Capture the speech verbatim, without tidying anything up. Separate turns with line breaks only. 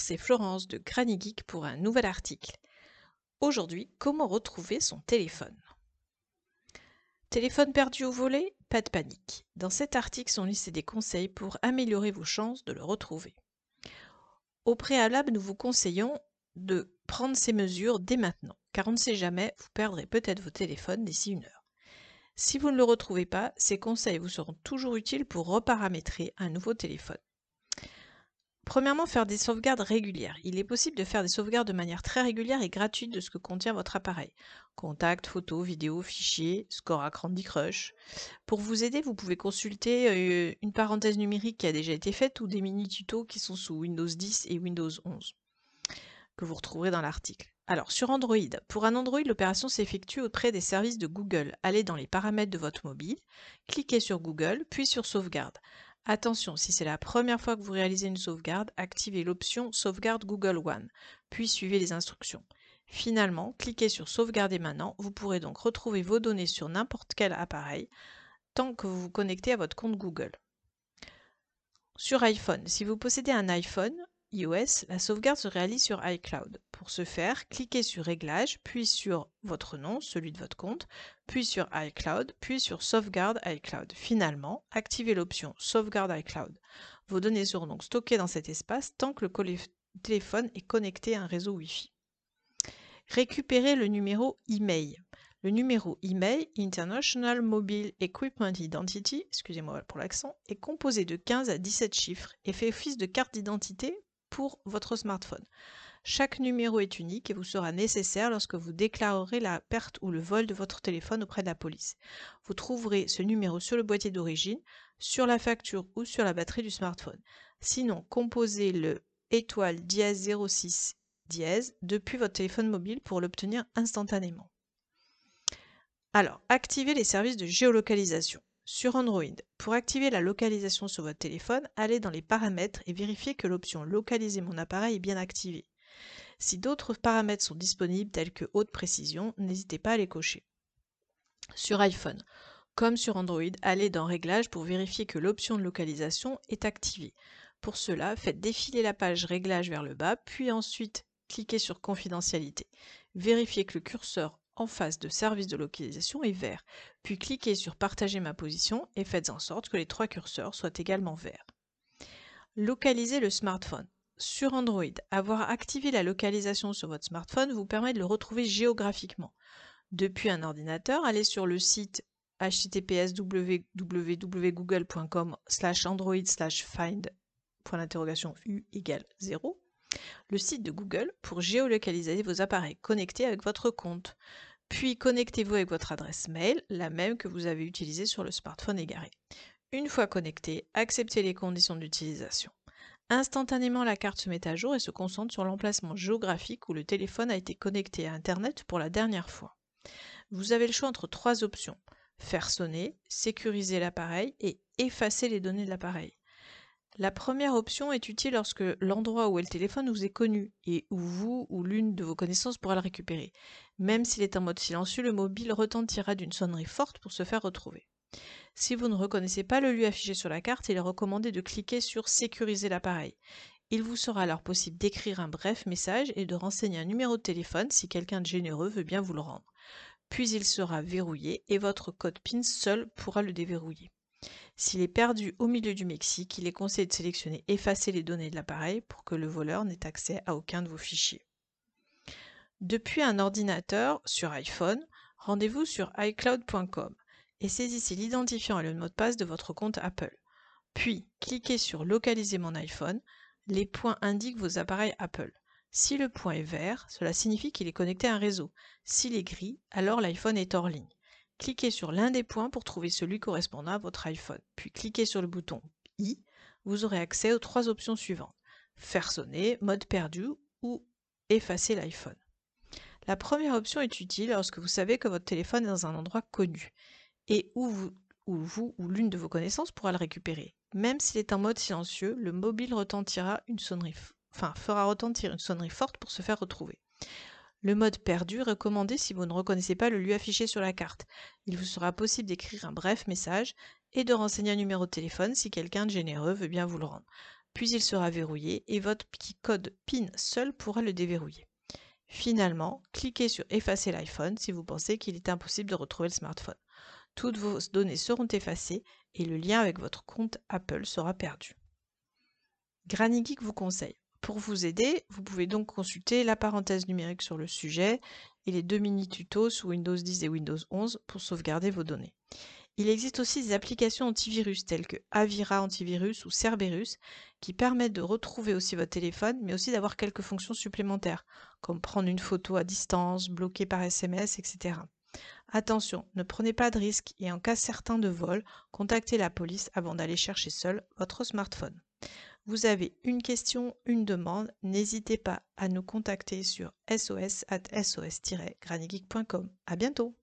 c'est Florence de Granny Geek pour un nouvel article. Aujourd'hui, comment retrouver son téléphone? Téléphone perdu au volet? Pas de panique. Dans cet article sont listés des conseils pour améliorer vos chances de le retrouver. Au préalable, nous vous conseillons de prendre ces mesures dès maintenant, car on ne sait jamais, vous perdrez peut-être vos téléphones d'ici une heure. Si vous ne le retrouvez pas, ces conseils vous seront toujours utiles pour reparamétrer un nouveau téléphone. Premièrement, faire des sauvegardes régulières. Il est possible de faire des sauvegardes de manière très régulière et gratuite de ce que contient votre appareil. Contacts, photos, vidéos, fichiers, score à Candy Crush. Pour vous aider, vous pouvez consulter euh, une parenthèse numérique qui a déjà été faite ou des mini-tutos qui sont sous Windows dix et Windows onze, que vous retrouverez dans l'article. Alors, sur Android. Pour un Android, l'opération s'effectue auprès des services de Google. Allez dans les paramètres de votre mobile, cliquez sur Google, puis sur Sauvegarde. Attention, si c'est la première fois que vous réalisez une sauvegarde, activez l'option Sauvegarde Google One, puis suivez les instructions. Finalement, cliquez sur Sauvegarder maintenant, vous pourrez donc retrouver vos données sur n'importe quel appareil, tant que vous vous connectez à votre compte Google. Sur iPhone, si vous possédez un iPhone iOS, la sauvegarde se réalise sur iCloud. Pour ce faire, cliquez sur Réglages, puis sur votre nom, celui de votre compte, puis sur iCloud, puis sur Sauvegarde iCloud. Finalement, activez l'option Sauvegarde iCloud. Vos données seront donc stockées dans cet espace tant que le téléphone est connecté à un réseau Wi-Fi. Récupérez le numéro email. Le numéro email International Mobile Equipment Identity, excusez-moi pour l'accent, est composé de quinze à dix-sept chiffres et fait office de carte d'identité pour votre smartphone. Chaque numéro est unique et vous sera nécessaire lorsque vous déclarerez la perte ou le vol de votre téléphone auprès de la police. Vous trouverez ce numéro sur le boîtier d'origine, sur la facture ou sur la batterie du smartphone. Sinon, composez le étoile dièse zéro six dièse depuis votre téléphone mobile pour l'obtenir instantanément. Alors, activez les services de géolocalisation. Sur Android, pour activer la localisation sur votre téléphone, allez dans les paramètres et vérifiez que l'option Localiser mon appareil est bien activée. Si d'autres paramètres sont disponibles tels que haute précision, n'hésitez pas à les cocher. Sur iPhone, comme sur Android, allez dans Réglages pour vérifier que l'option de localisation est activée. Pour cela, faites défiler la page Réglages vers le bas, puis ensuite cliquez sur Confidentialité. Vérifiez que le curseur en face de Service de localisation est vert, puis cliquez sur Partager ma position et faites en sorte que les trois curseurs soient également verts. Localisez le smartphone. Sur Android, avoir activé la localisation sur votre smartphone vous permet de le retrouver géographiquement. Depuis un ordinateur, allez sur le site h t t p s w w w point google point com slash android slash find u égale zéro, le site de Google pour géolocaliser vos appareils connectés avec votre compte. Puis connectez-vous avec votre adresse mail, la même que vous avez utilisée sur le smartphone égaré. Une fois connecté, acceptez les conditions d'utilisation. Instantanément, la carte se met à jour et se concentre sur l'emplacement géographique où le téléphone a été connecté à Internet pour la dernière fois. Vous avez le choix entre trois options: faire sonner, sécuriser l'appareil et effacer les données de l'appareil. La première option est utile lorsque l'endroit où est le téléphone vous est connu et où vous ou l'une de vos connaissances pourra le récupérer. Même s'il est en mode silencieux, le mobile retentira d'une sonnerie forte pour se faire retrouver. Si vous ne reconnaissez pas le lieu affiché sur la carte, il est recommandé de cliquer sur Sécuriser l'appareil. Il vous sera alors possible d'écrire un bref message et de renseigner un numéro de téléphone si quelqu'un de généreux veut bien vous le rendre. Puis il sera verrouillé et votre code PIN seul pourra le déverrouiller. S'il est perdu au milieu du Mexique, il est conseillé de sélectionner Effacer les données de l'appareil pour que le voleur n'ait accès à aucun de vos fichiers. Depuis un ordinateur sur iPhone, rendez-vous sur i cloud point com et saisissez l'identifiant et le mot de passe de votre compte Apple. Puis, cliquez sur Localiser mon iPhone. Les points indiquent vos appareils Apple. Si le point est vert, cela signifie qu'il est connecté à un réseau. S'il est gris, alors l'iPhone est hors ligne. Cliquez sur l'un des points pour trouver celui correspondant à votre iPhone. Puis cliquez sur le bouton I. Vous aurez accès aux trois options suivantes: faire sonner, mode perdu ou effacer l'iPhone. La première option est utile lorsque vous savez que votre téléphone est dans un endroit connu et où vous, où vous ou l'une de vos connaissances pourra le récupérer. Même s'il est en mode silencieux, le mobile retentira une sonnerie, enfin, fera retentir une sonnerie forte pour se faire retrouver. Le mode perdu est recommandé si vous ne reconnaissez pas le lieu affiché sur la carte. Il vous sera possible d'écrire un bref message et de renseigner un numéro de téléphone si quelqu'un de généreux veut bien vous le rendre. puis il sera verrouillé et votre petit code PIN seul pourra le déverrouiller. Finalement, cliquez sur effacer l'iPhone si vous pensez qu'il est impossible de retrouver le smartphone. Toutes vos données seront effacées et le lien avec votre compte Apple sera perdu. Granny Geek vous conseille. Pour vous aider, vous pouvez donc consulter la parenthèse numérique sur le sujet et les deux mini-tutos sous Windows dix et Windows onze pour sauvegarder vos données. Il existe aussi des applications antivirus telles que Avira Antivirus ou Cerberus qui permettent de retrouver aussi votre téléphone, mais aussi d'avoir quelques fonctions supplémentaires, comme prendre une photo à distance, bloquer par S M S, et cetera. Attention, ne prenez pas de risques et en cas certain de vol, contactez la police avant d'aller chercher seul votre smartphone. Vous avez une question, une demande, n'hésitez pas à nous contacter sur sos arobase sos tiret grannygeek point com. À bientôt!